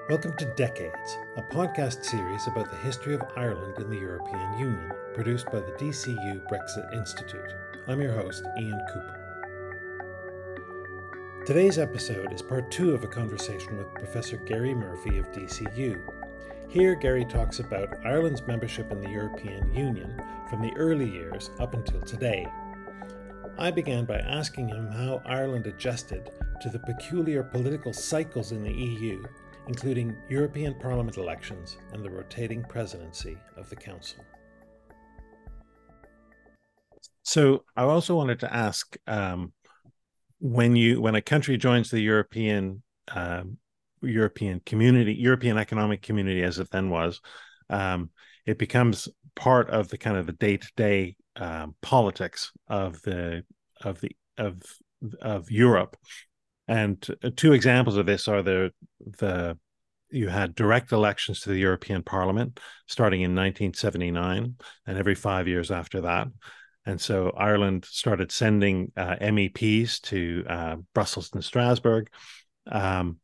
Welcome to Decades, a podcast series about the history of Ireland in the European Union, produced by the DCU Brexit Institute. I'm your host, Ian Cooper. Today's episode is part 2 of a conversation with Professor Gary Murphy of DCU. Here, Gary talks about Ireland's membership in the European Union from the early years up until today. I began by asking him how Ireland adjusted to the peculiar political cycles in the EU, including European Parliament elections and the rotating presidency of the Council. So I also wanted to ask, when a country joins the European Economic Community, as it then was, it becomes part of the kind of the day-to-day politics of Europe. And two examples of this are you had direct elections to the European Parliament starting in 1979 and every 5 years after that. And so Ireland started sending MEPs to Brussels and Strasbourg. And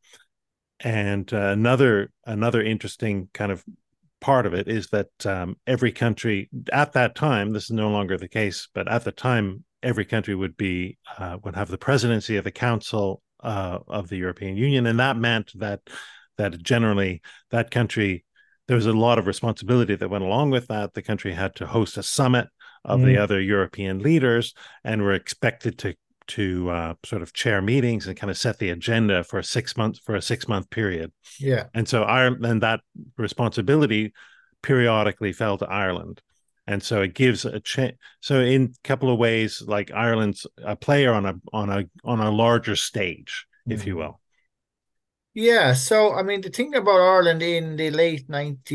another interesting kind of part of it is that every country at that time, this is no longer the case, but at the time, every country would have the presidency of the Council of the European Union, and that meant that generally that country, there was a lot of responsibility that went along with that. The country had to host a summit of the other European leaders, and were expected to sort of chair meetings and kind of set the agenda for a 6 month period. Yeah, and so Ireland, that responsibility periodically fell to Ireland. And so it gives a chance. So in a couple of ways, like Ireland's a player on a larger stage, if you will. Yeah, so I mean, the thing about Ireland in the late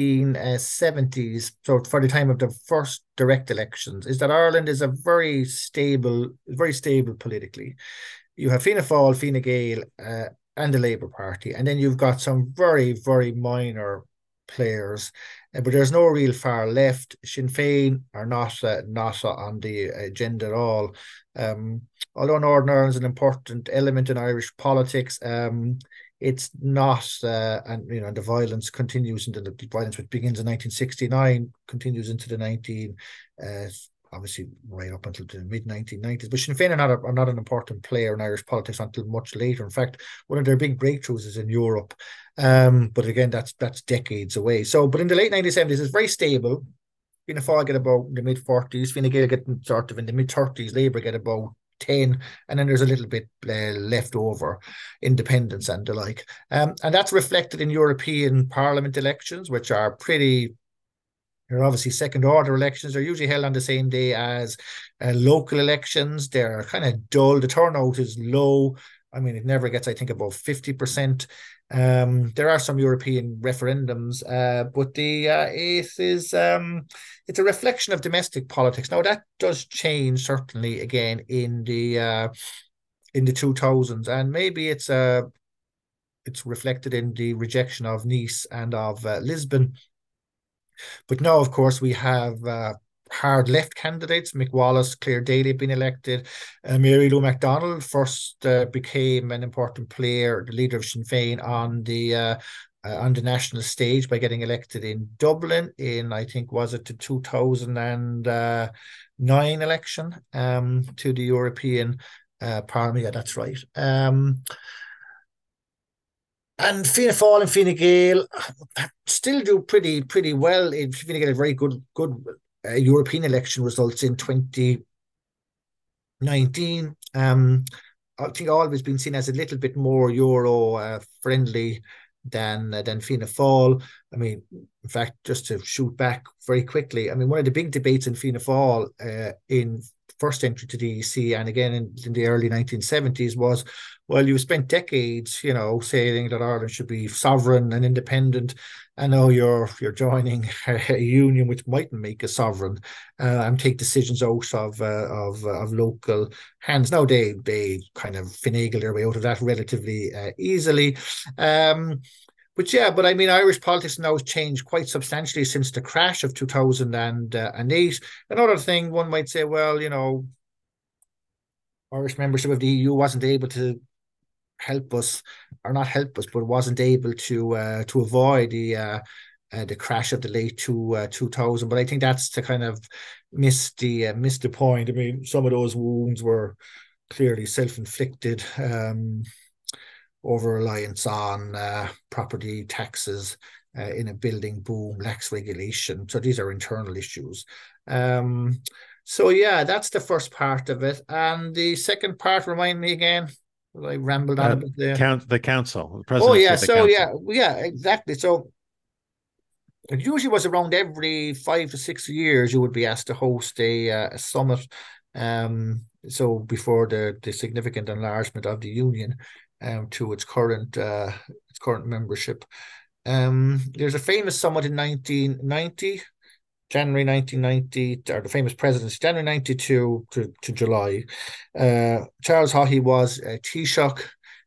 1970s, so for the time of the first direct elections, is that Ireland is a very stable politically. You have Fianna Fáil, Fine Gael, and the Labour Party, and then you've got some very, very minor players, but there's no real far left. Sinn Féin are not on the agenda at all. Although Northern Ireland is an important element in Irish politics, it's not, and the violence continues into the violence, which begins in 1969, continues into the obviously right up until the mid 1990s. But Sinn Féin are not an important player in Irish politics until much later. In fact, one of their big breakthroughs is in Europe. But again, that's decades away. So, but in the late 1970s, it's very stable. Fianna Fáil get about in the mid 40s, Fine Gael get sort of in the mid 30s, Labour get about 10, and then there's a little bit left over, independence and the like. And that's reflected in European Parliament elections, which are they're obviously second order elections. They're usually held on the same day as local elections. They're kind of dull. The turnout is low. I mean, it never gets, I think, above 50%. There are some European referendums, but it's a reflection of domestic politics. Now that does change certainly again in the 2000s, and maybe it's reflected in the rejection of Nice and of Lisbon. But now, of course, we have hard left candidates. Mick Wallace, Claire Daly have been elected. Mary Lou McDonald first became an important player, the leader of Sinn Féin on the national stage by getting elected in Dublin in, I think, was it the 2009 election to the European Parliament? Yeah, that's right. And Fianna Fáil and Fine Gael still do pretty well. Fine Gael had very good European election results in 2019. I think always been seen as a little bit more Euro friendly than Fianna Fáil. I mean, in fact, just to shoot back very quickly, I mean, one of the big debates in Fianna Fáil in first entry to the EC and again in the early 1970s was, well, you spent decades, saying that Ireland should be sovereign and independent, and now you're joining a union which mightn't make us sovereign and take decisions out of local hands. Now they kind of finagle their way out of that relatively easily. But I mean, Irish politics now has changed quite substantially since the crash of 2008. Another thing, one might say, well, Irish membership of the EU wasn't able to help us, or not help us, but wasn't able to avoid the crash of the late 2000. But I think that's to kind of miss the point. I mean, some of those wounds were clearly self-inflicted, over reliance on property taxes in a building boom, lax regulation. So these are internal issues. So yeah, that's the first part of it. And the second part, remind me again. I rambled on a bit there. The council, the Oh presidency yeah, of the so council. yeah, exactly. So it usually was around every 5 to 6 years you would be asked to host a summit. So before the significant enlargement of the union to its current membership. There's a famous summit in 1990, January 1990, or the famous presidency, January 92 to July. Charles Haughey was a Taoiseach.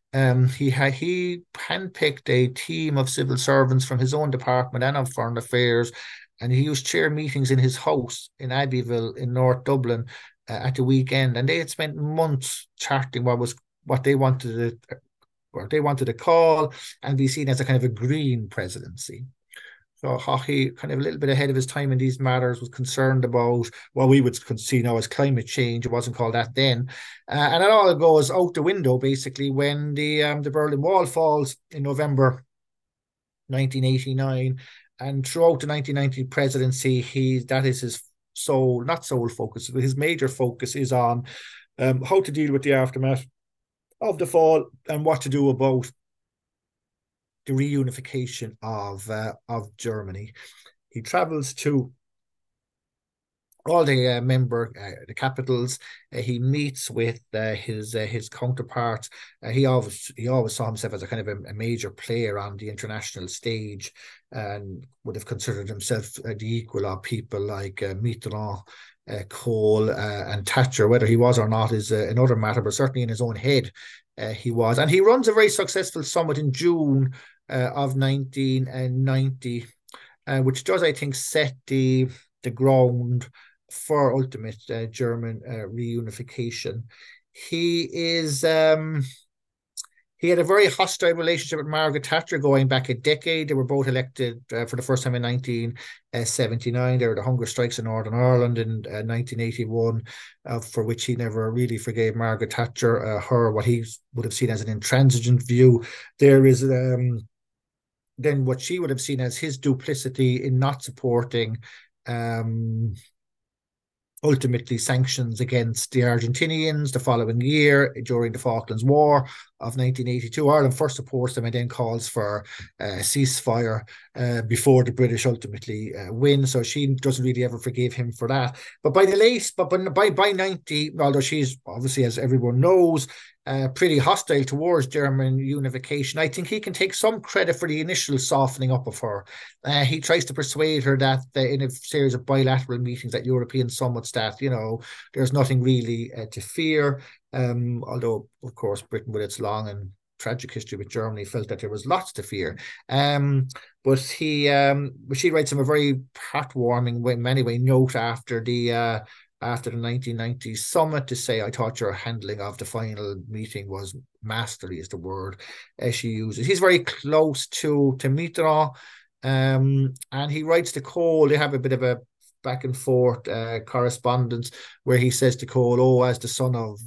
He handpicked a team of civil servants from his own department and of foreign affairs, and he used chair meetings in his house in Abbeyville in North Dublin at the weekend, and they had spent months charting what they wanted to or they wanted to call and be seen as a kind of a green presidency. So Haughey, kind of a little bit ahead of his time in these matters, was concerned about what we would see now as climate change. It wasn't called that then, and it all goes out the window basically when the Berlin Wall falls in November 1989, and throughout the 1990 presidency, that is his sole focus, but his major focus is on how to deal with the aftermath of the fall and what to do about the reunification of Germany. He travels to all the the capitals. He meets with his counterparts. He always saw himself as a kind of a major player on the international stage, and would have considered himself the equal of people like Mitterrand, Kohl, and Thatcher. Whether he was or not is another matter, but certainly in his own head, he was. And he runs a very successful summit in June of 1990, which does, I think, set the ground for ultimate German reunification. He is he had a very hostile relationship with Margaret Thatcher going back a decade. They were both elected for the first time in 1979. There were the hunger strikes in Northern Ireland in 1981, for which he never really forgave Margaret Thatcher, what he would have seen as an intransigent view. There is then what she would have seen as his duplicity in not supporting ultimately sanctions against the Argentinians the following year during the Falklands War of 1982. Ireland first supports them and then calls for a ceasefire before the British ultimately win. So she doesn't really ever forgive him for that. But by 90, although she's obviously, as everyone knows, pretty hostile towards German unification, I think he can take some credit for the initial softening up of her. He tries to persuade her that in a series of bilateral meetings at European summits that, there's nothing really to fear. Although, of course, Britain, with its long and tragic history with Germany, felt that there was lots to fear. But she writes him a very heartwarming, in many ways, note after the 1990 summit to say, I thought your handling of the final meeting was masterly, is the word she uses. He's very close to Mitterrand, and he writes to Kohl. They have a bit of a back and forth correspondence where he says to Kohl, "Oh, as the son of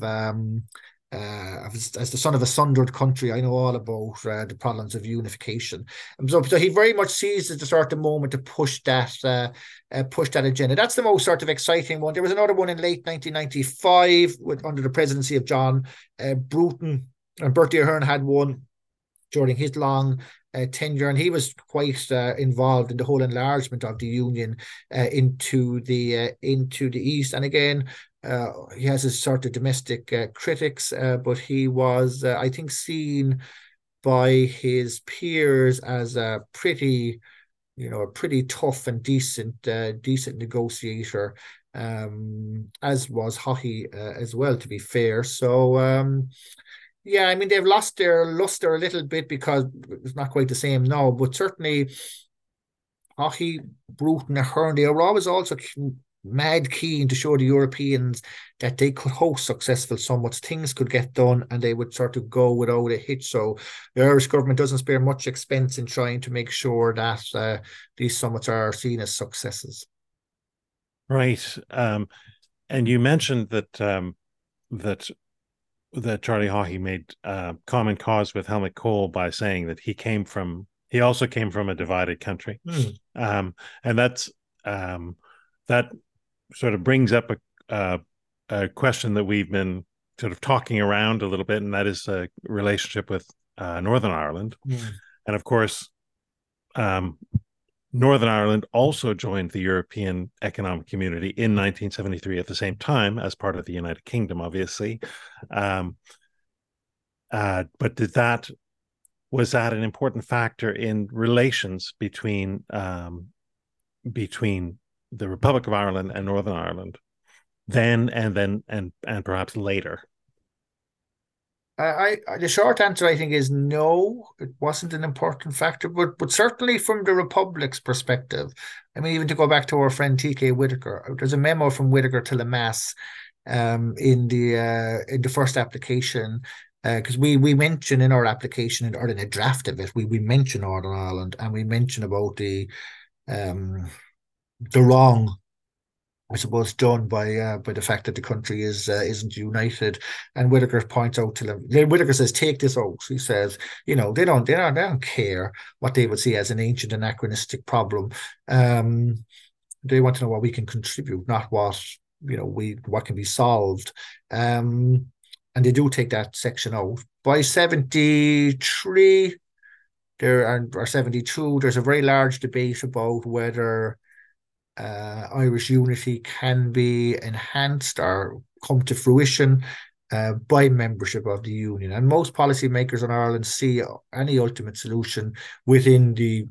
a sundered country, I know all about the problems of unification." And so he very much sees it as the sort of moment to push that agenda. That's the most sort of exciting one. There was another one in late 1995 under the presidency of John Bruton, and Bertie Ahern had one during his long tenure, and he was quite involved in the whole enlargement of the union into the east. And again, he has his sort of domestic critics, but he was, I think, seen by his peers as a pretty tough and decent negotiator, as was Haughey as well, to be fair. So yeah, I mean, they've lost their luster a little bit because it's not quite the same now, but certainly Haughey, Bruton, Ahern, they were always also mad keen to show the Europeans that they could host successful summits, things could get done, and they would sort of go without a hitch. So the Irish government doesn't spare much expense in trying to make sure that these summits are seen as successes. Right. And you mentioned that that Charlie Haughey made common cause with Helmut Kohl by saying that he also came from a divided country, and that sort of brings up a question that we've been sort of talking around a little bit, and that is a relationship with Northern Ireland, and of course. Northern Ireland also joined the European Economic Community in 1973 at the same time as part of the United Kingdom, obviously. Um, but was that an important factor in relations between the Republic of Ireland and Northern Ireland then and perhaps later? The short answer, I think, is no. It wasn't an important factor, but certainly from the Republic's perspective. I mean, even to go back to our friend T.K. Whitaker, there's a memo from Whitaker to Lemass in the first application, because we mention in our application or in a draft of it, we mention Northern Ireland and we mention about um, the wrong, I suppose, done by the fact that the country isn't united. And Whitaker points out to them. Whitaker says, "Take this out." He says, they don't care what they would see as an ancient anachronistic problem. They want to know what we can contribute, not what can be solved. And they do take that section out. By 73, or 72, there's a very large debate about whether Irish unity can be enhanced or come to fruition by membership of the Union. And most policymakers in Ireland see any ultimate solution within the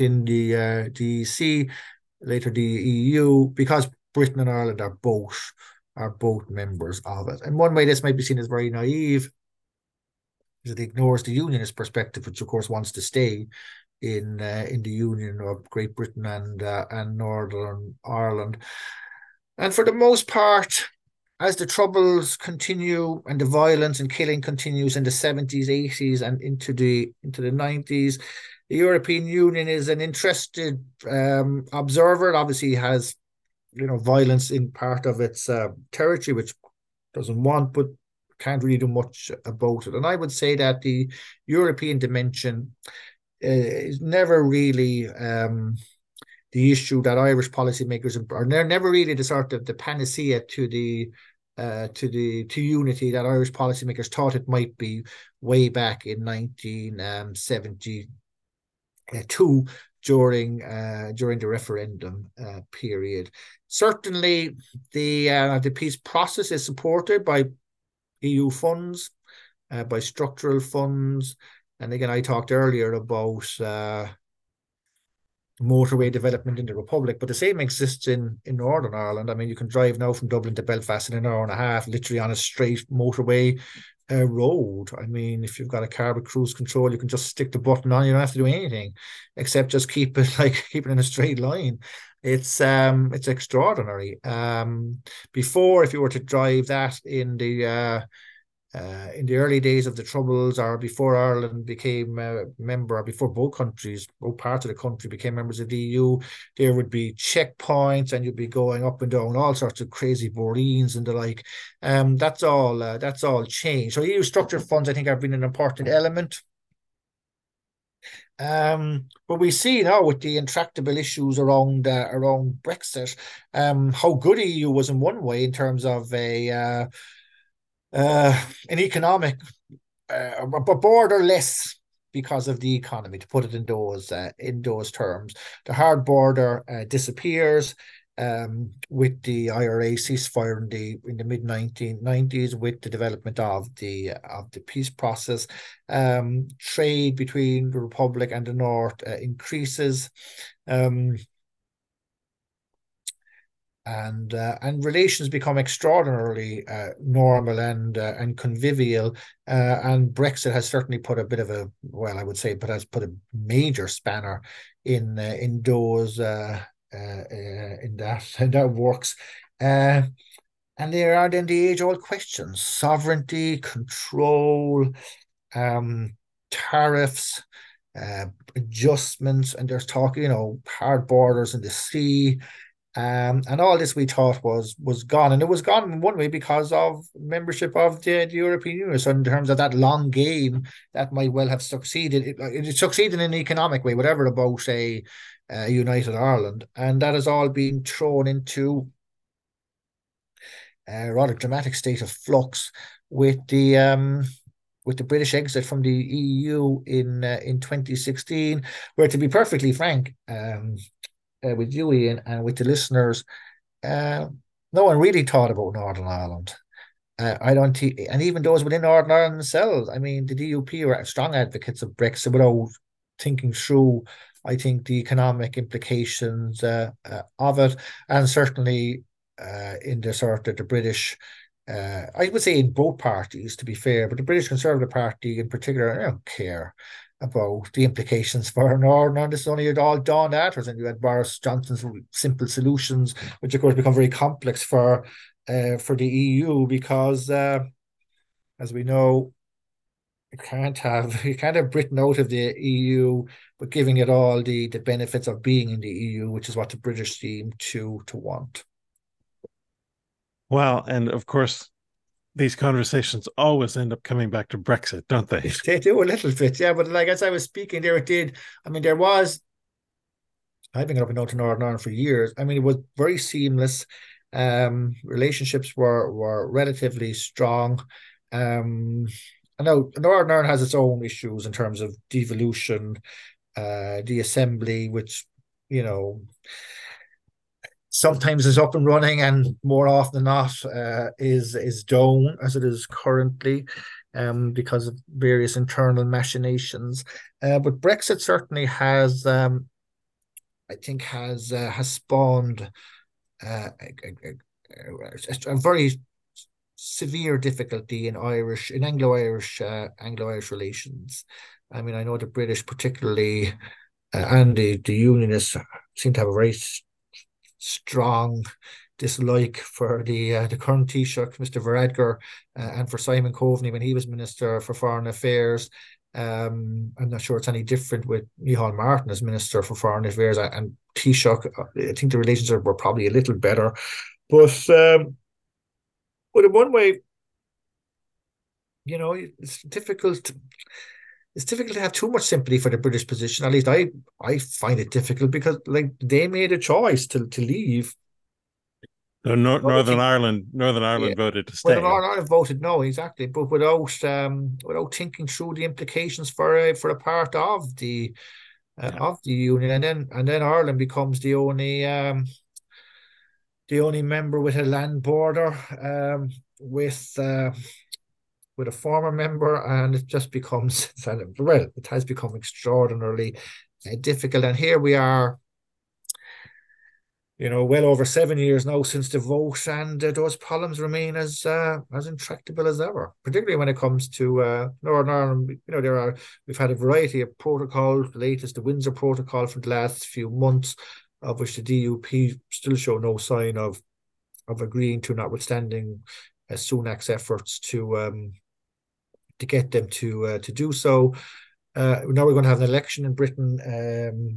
EC, later the EU, because Britain and Ireland are both members of it. And one way this might be seen as very naive is it ignores the unionist perspective, which of course wants to stay in the Union of Great Britain and Northern Ireland. And for the most part, as the troubles continue and the violence and killing continues in the 70s, 80s, and into the 90s, the European Union is an interested observer. It obviously has, violence in part of its territory, which doesn't want, but can't really do much about it. And I would say that the European dimension is never really the issue that Irish policymakers are never really the sort of the panacea to unity that Irish policymakers thought it might be way back in 1972 during the referendum period. Certainly, the peace process is supported by EU funds, by structural funds. And again, I talked earlier about motorway development in the Republic, but the same exists in Northern Ireland. I mean, you can drive now from Dublin to Belfast in an hour and a half, literally on a straight motorway road. I mean, if you've got a car with cruise control, you can just stick the button on. You don't have to do anything except just keep it in a straight line. It's extraordinary. Before, if you were to drive that in the early days of the Troubles, or before Ireland became a member, or before both parts of the country became members of the EU, there would be checkpoints and you'd be going up and down all sorts of crazy boreens and the like. That's all changed. So EU structured funds, I think, have been an important element. But we see now with the intractable issues around Brexit, how good EU was in one way in terms of an economic, but borderless because of the economy, to put it in those terms. The hard border disappears with the IRA ceasefire in the mid 1990s, with the development of the peace process. Trade between the Republic and the North increases. And relations become extraordinarily normal and convivial. And Brexit has certainly put a bit of I would say, but has put a major spanner in those in that works. Uh, and there are then the age-old questions: sovereignty, control, um, tariffs, uh, adjustments, and there's talk, hard borders in the sea. And all this we thought was gone, and it was gone in one way because of membership of the European Union. So in terms of that long game, that might well have succeeded. It succeeded in an economic way, whatever about a united Ireland, and that has all been thrown into a rather dramatic state of flux with the British exit from the EU in 2016, where, to be perfectly frank, with you, Ian, and with the listeners, uh, no one really thought about Northern Ireland. I don't think, and even those within Northern Ireland themselves. I mean, the DUP were strong advocates of Brexit without thinking through, I think, the economic implications of it, and certainly in the sort of the British. I would say in both parties, to be fair, but the British Conservative Party in particular, I don't care about the implications for Northern Ireland. This is only all dawned afterwards, and you had Boris Johnson's simple solutions, which of course become very complex for the EU because, as we know, you can't have Britain out of the EU, but giving it all the benefits of being in the EU, which is what the British seem to want. Well, and of course, these conversations always end up coming back to Brexit, don't they? They do a little bit, yeah. But like as I was speaking there, it did. I mean, there was. I've been up and down to Northern Ireland for years. I mean, it was very seamless. Relationships were relatively strong. I know Northern Ireland has its own issues in terms of devolution, the assembly, which you know sometimes is up and running, and more often than not is down as it is currently, because of various internal machinations. But Brexit certainly has, I think, has spawned a very severe difficulty in Anglo-Irish relations. I mean, I know the British particularly, and the Unionists seem to have a very strong dislike for the current Taoiseach, Mr. Varadkar, and for Simon Coveney when he was Minister for Foreign Affairs. I'm not sure it's any different with Micheál Martin as Minister for Foreign Affairs and Taoiseach. I think the relations were probably a little better, but in one way, it's difficult. It's difficult to have too much sympathy for the British position. At least I find it difficult because like they made a choice to leave. So Northern Ireland Yeah. voted to Well, the stay. Northern Ireland voted no, exactly, but without thinking through the implications for a part Yeah. of the union, and then Ireland becomes the only member with a land border, with a former member, and it just becomes well, it has become extraordinarily difficult. And here we are, well over 7 years now since the vote, and those problems remain as intractable as ever. Particularly when it comes to Northern Ireland, we've had a variety of protocols. The latest, the Windsor Protocol, for the last few months, of which the DUP still show no sign of agreeing to, notwithstanding Sunak's efforts to get them to do so. Now we're going to have an election in Britain.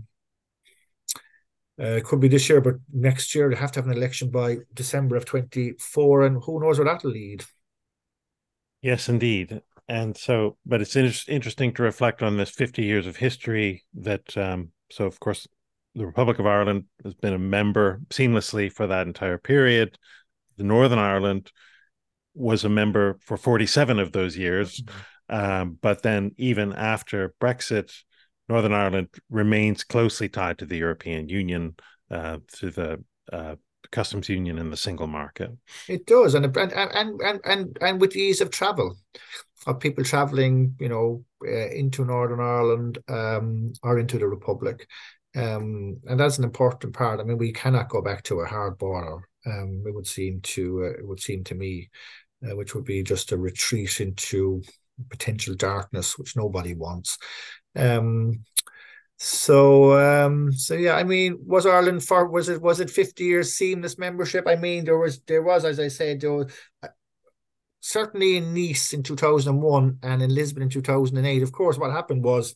It could be this year, but next year they have to have an election by December of 2024, and who knows where that'll lead. Yes, indeed. And so, but it's interesting to reflect on this 50 years of history that, so of course, the Republic of Ireland has been a member seamlessly for that entire period. The Northern Ireland was a member for 47 of those years. But then even after Brexit, Northern Ireland remains closely tied to the European Union, through the customs union and the single market. It does, and with the ease of travel of people traveling, into Northern Ireland, or into the Republic, and that's an important part. I mean, we cannot go back to a hard border. It would seem to me, which would be just a retreat into potential darkness, which nobody wants. Um, So yeah, I mean, was it 50 years seamless membership? I mean, there was, as I said, certainly in Nice in 2001 and in Lisbon in 2008. Of course, what happened was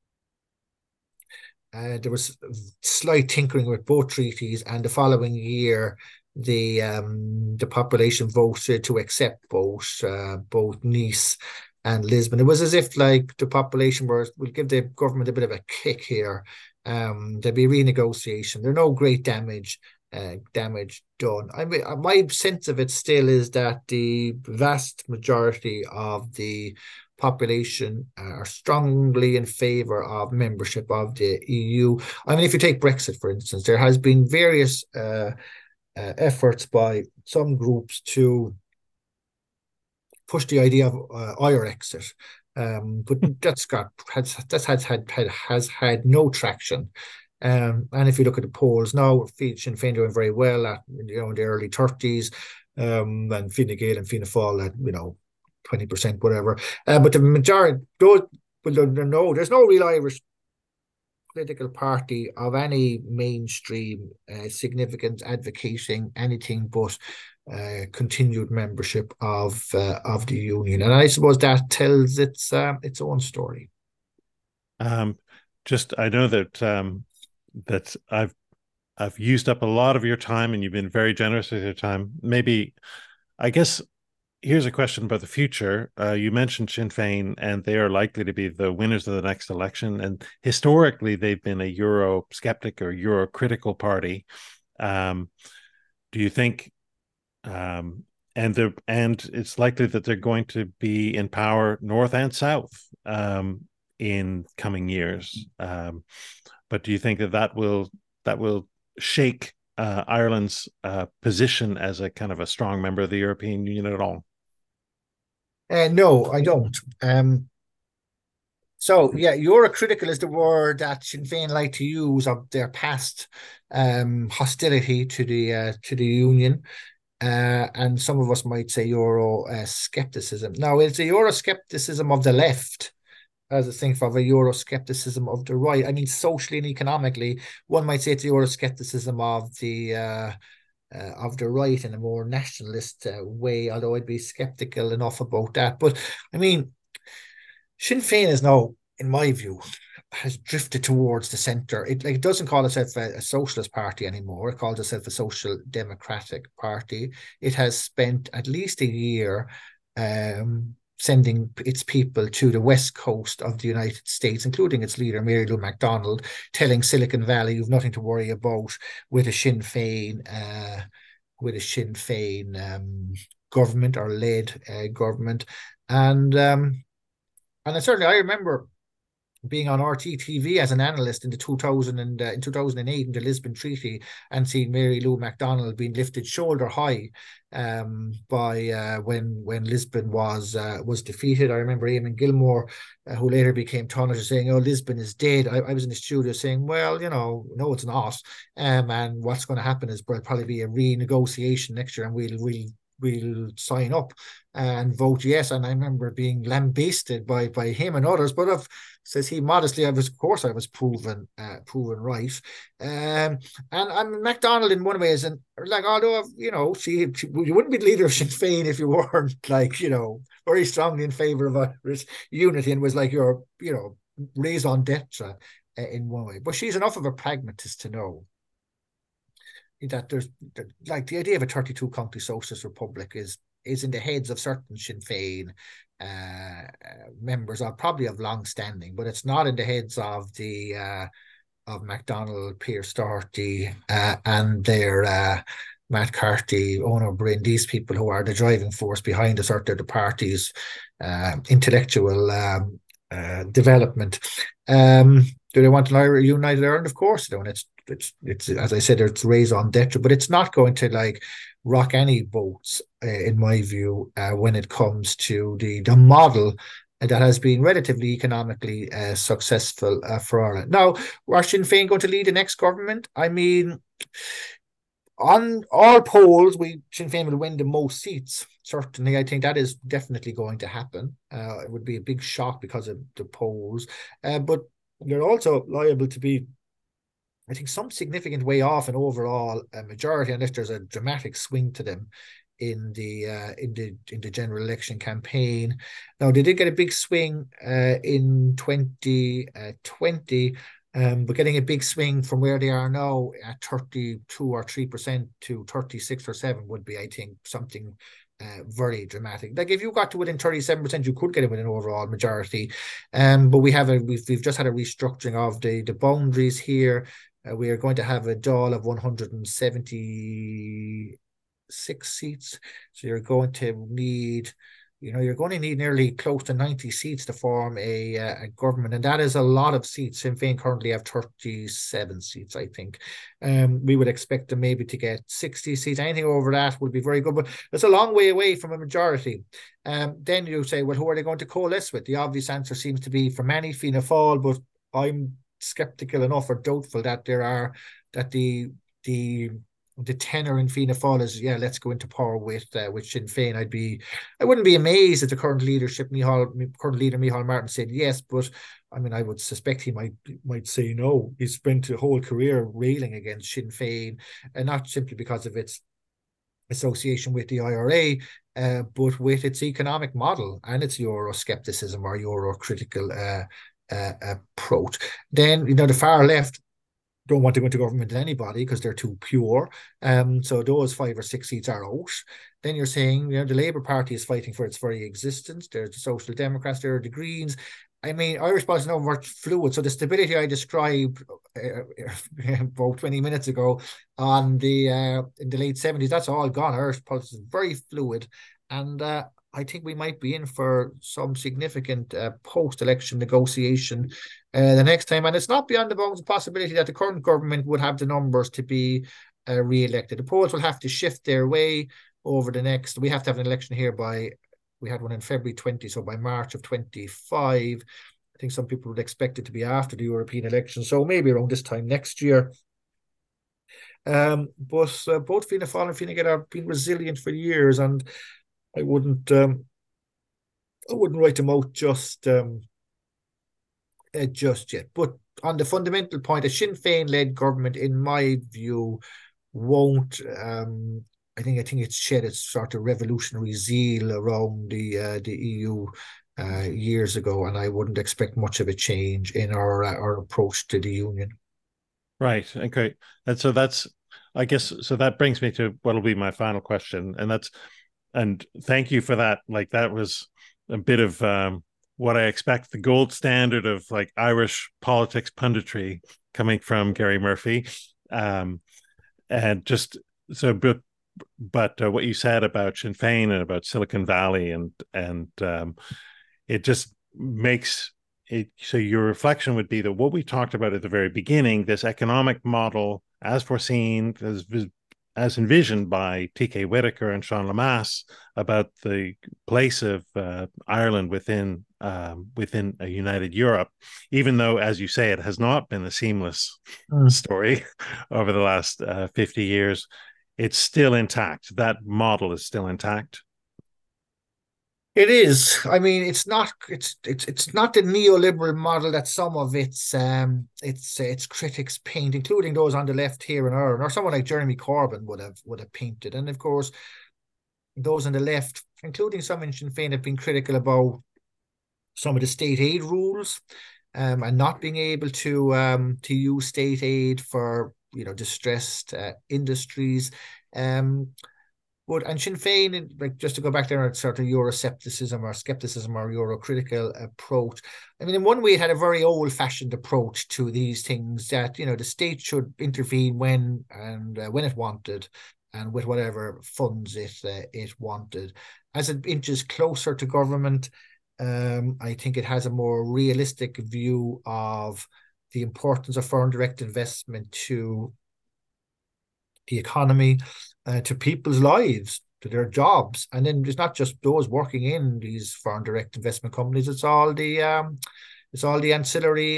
there was slight tinkering with both treaties, and the following year, the population voted to accept both Nice and Lisbon. It was as if like the population will give the government a bit of a kick here. There'll be renegotiation. There's no great damage done. I mean, my sense of it still is that the vast majority of the population are strongly in favor of membership of the EU. I mean, if you take Brexit, for instance, there has been various efforts by some groups to push the idea of IR exit. But has had no traction. And if you look at the polls now, Sinn Féin doing very well at in the early 30s, and Fine Gael and Fianna Fáil at 20%, whatever. But the majority, those, well, no, there's no real Irish political party of any mainstream significance advocating anything but continued membership of the union, and I suppose that tells its own story. Um, just I know that I've used up a lot of your time, and you've been very generous with your time. Maybe I guess here's a question about the future. You mentioned Sinn Féin, and they are likely to be the winners of the next election. And historically, they've been a Euro-skeptic or Euro-critical party. Um, do you think, and it's likely that they're going to be in power north and south in coming years. But do you think that will shake Ireland's position as a kind of a strong member of the European Union at all? No, I don't. So yeah, Eurocritical is the word that Sinn Féin like to use of their past hostility to the union, and some of us might say Euro skepticism. Now, it's a Euro skepticism of the left as a thing for a Euroscepticism of the right. I mean, socially and economically, one might say it's the Euroscepticism of the right in a more nationalist way, although I'd be skeptical enough about that. But I mean, Sinn Féin is now, in my view, has drifted towards the centre. It doesn't call itself a socialist party anymore. It calls itself a social democratic party. It has spent at least a year sending its people to the west coast of the United States, including its leader, Mary Lou McDonald, telling Silicon Valley you've nothing to worry about with a Sinn Féin government or led government. And certainly I remember being on RTTV as an analyst in 2008 in the Lisbon Treaty, and seeing Mary Lou McDonald being lifted shoulder high by when Lisbon was defeated. I remember Eamon Gilmore, who later became Taoiseach, saying, "Oh, Lisbon is dead." I was in the studio saying, "Well, no, it's not." And what's going to happen is there'll probably be a renegotiation next year, and we'll sign up and vote yes. And I remember being lambasted by him and others, but says he modestly, of course I was proven right. And MacDonald in one way is, and like, although she you wouldn't be the leader of Sinn Féin if you weren't like very strongly in favour of Irish unity, and was like your raison d'etre in one way. But she's enough of a pragmatist to know that there's like the idea of a 32 county socialist republic is in the heads of certain Sinn Féin members, are probably of long standing, but it's not in the heads of the of MacDonald, Pierce Doherty, and their Matt Carthy, Owen O'Brien, these people who are the driving force behind the sort of the party's intellectual development. Do they want an united Ireland? Of course they don't. It's as I said, it's raison d'etre, but it's not going to like rock any boats, in my view, when it comes to the model that has been relatively economically successful for Ireland. Now, are Sinn Féin going to lead the next government? I mean, on all polls, Sinn Féin will win the most seats. Certainly, I think that is definitely going to happen. It would be a big shock because of the polls, but They're also liable to be, I think, some significant way off an overall majority, unless there's a dramatic swing to them in the general election campaign. Now they did get a big swing in 2020, but getting a big swing from where they are now at 32 or 3% to 36 or 7 would be, I think, something very dramatic. Like if you got to within 37%, you could get it with an overall majority. But we've just had a restructuring of the boundaries here. We are going to have a Dáil of 176 seats. So you're going to need nearly close to 90 seats to form a government, and that is a lot of seats. Sinn Féin currently have 37 seats, I think. We would expect them maybe to get 60 seats. Anything over that would be very good, but it's a long way away from a majority. Then you say, well, who are they going to coalesce with? The obvious answer seems to be, for many, Fianna Fáil, but I'm skeptical enough or doubtful that the tenor in Fianna Fáil is, yeah, let's go into power with Sinn Féin. I wouldn't be amazed if the current leader Micheál Martin said yes, but I mean, I would suspect he might say no. He's spent a whole career railing against Sinn Féin, and not simply because of its association with the IRA, but with its economic model and its Euroscepticism or Euro-critical approach. Then, the far left don't want to go into government with anybody because they're too pure. So those 5 or 6 seats are out. Then you're saying, the Labour Party is fighting for its very existence. There's the Social Democrats, there are the Greens. I mean, Irish politics is now much fluid. So the stability I described about 20 minutes ago in the late 70s, that's all gone. Irish politics is very fluid. And I think we might be in for some significant post-election negotiation the next time. And it's not beyond the bounds of possibility that the current government would have the numbers to be re-elected. The polls will have to shift their way over the next. We have to have an election here we had one in February 20, so by March of 25. I think some people would expect it to be after the European election, so maybe around this time next year. But both Fianna Fáil and Fine Gael have been resilient for years, and I wouldn't write them out just yet. But on the fundamental point, a Sinn Féin-led government, in my view, won't. I think it's shed its sort of revolutionary zeal around the EU years ago, and I wouldn't expect much of a change in our approach to the union. Right. Okay. And so I guess, so that brings me to what will be my final question, and thank you for that. Like, that was a bit of what I expect, the gold standard of like Irish politics punditry coming from Gary Murphy. And just so, but what you said about Sinn Féin and about Silicon Valley, and it just makes it so your reflection would be that what we talked about at the very beginning, this economic model as foreseen, as envisioned by T.K. Whitaker and Sean Lemass, about the place of Ireland within a united Europe, even though, as you say, it has not been a seamless story over the last 50 years, it's still intact. That model is still intact. It is. I mean, it's not the neoliberal model that some of its critics paint, including those on the left here in Ireland, or someone like Jeremy Corbyn would have painted. And of course, those on the left, including some in Sinn Féin, have been critical about some of the state aid rules, and not being able to use state aid for distressed industries. And Sinn Féin, like, just to go back there, sort of Euroscepticism or skepticism or Euro-critical approach. I mean, in one way, it had a very old-fashioned approach to these things, that the state should intervene when it wanted, and with whatever funds it wanted. As it inches closer to government, I think it has a more realistic view of the importance of foreign direct investment to the economy, to people's lives, to their jobs. And then it's not just those working in these foreign direct investment companies, it's all the ancillary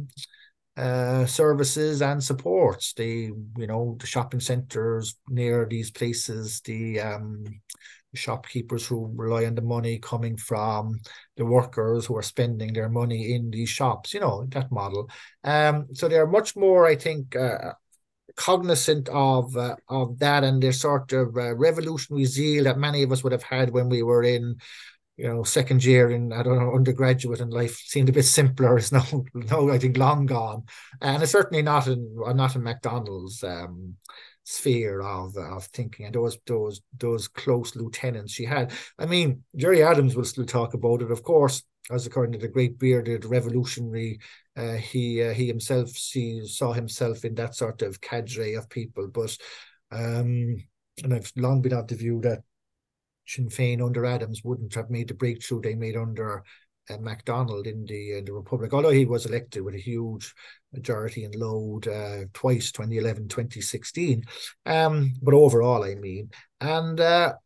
services and supports, the shopping centres near these places, the shopkeepers who rely on the money coming from the workers who are spending their money in these shops, that model. So they're much more, I think, cognizant of that and their sort of revolutionary zeal that many of us would have had when we were in second year in, I don't know, undergraduate, and life seemed a bit simpler. It's now I think long gone, and it's certainly not in McDonald's sphere of thinking. And those close lieutenants she had. I mean, Gerry Adams will still talk about it, of course, as according to the great bearded revolutionary. He himself saw himself in that sort of cadre of people, but and I've long been of the view that Sinn Féin under Adams wouldn't have made the breakthrough they made under MacDonald in the Republic, although he was elected with a huge majority in Loud twice, 2011, 2016. But overall, I mean, and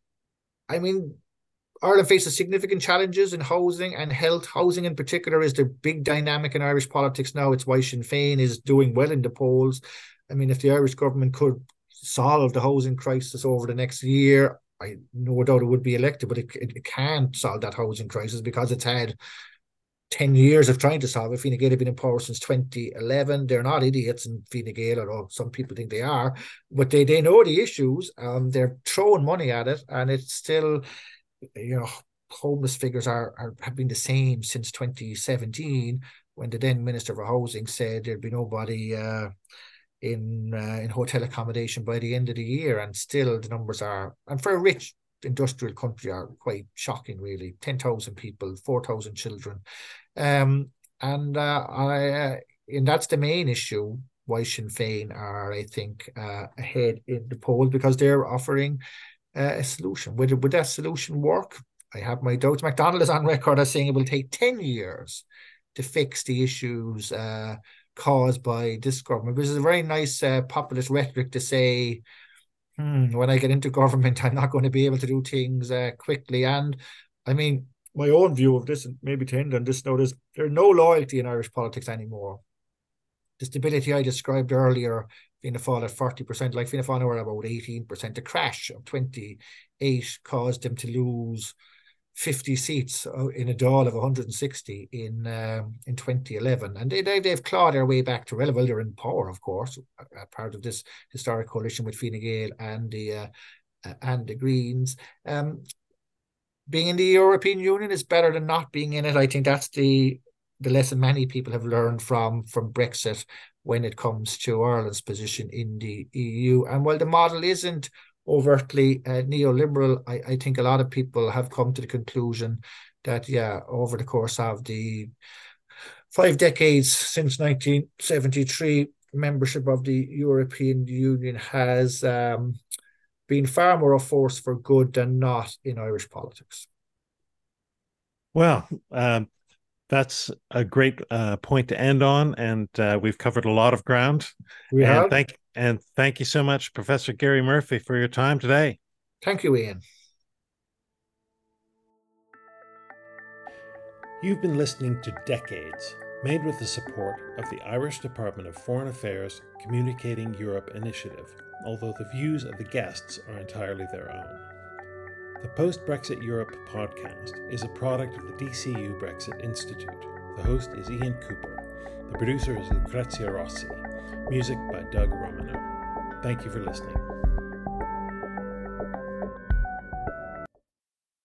Ireland faces significant challenges in housing and health. Housing in particular is the big dynamic in Irish politics now. It's why Sinn Féin is doing well in the polls. I mean, if the Irish government could solve the housing crisis over the next year, I no doubt it would be elected, but it can't solve that housing crisis because it's had 10 years of trying to solve it. Fine Gael have been in power since 2011. They're not idiots in Fine Gael, although some people think they are, but they know the issues. They're throwing money at it, and it's still, homeless figures have been the same since 2017, when the then Minister for Housing said there'd be nobody in hotel accommodation by the end of the year, and still the numbers are, and for a rich industrial country, are quite shocking, really. 10,000 people, 4,000 children, and that's the main issue why Sinn Féin are, I think, ahead in the poll, because they're offering a solution. Would that solution work? I have my doubts. MacDonald is on record as saying it will take 10 years to fix the issues caused by this government, which is a very nice populist rhetoric to say, when I get into government, I'm not going to be able to do things quickly. And I mean, my own view of this, and maybe to end on this note, is there's no loyalty in Irish politics anymore. The stability I described earlier, Fianna Fáil at 40%, like Fianna Fáil were about 18%. The crash of 28 caused them to lose 50 seats in a Dáil of 160 in 2011, and they've clawed their way back to relevant. They're in power, of course, part of this historic coalition with Fine Gael and the Greens. Being in the European Union is better than not being in it. I think that's the lesson many people have learned from Brexit when it comes to Ireland's position in the EU. And while the model isn't overtly neoliberal, I think a lot of people have come to the conclusion that, over the course of the 5 decades since 1973, membership of the European Union has been far more a force for good than not in Irish politics. Well, that's a great point to end on, and we've covered a lot of ground. We have. Thank you so much, Professor Gary Murphy, for your time today. Thank you, Ian. You've been listening to Decades, made with the support of the Irish Department of Foreign Affairs Communicating Europe Initiative, although the views of the guests are entirely their own. The Post-Brexit Europe podcast is a product of the DCU Brexit Institute. The host is Ian Cooper. The producer is Lucrezia Rossi. Music by Doug Romano. Thank you for listening.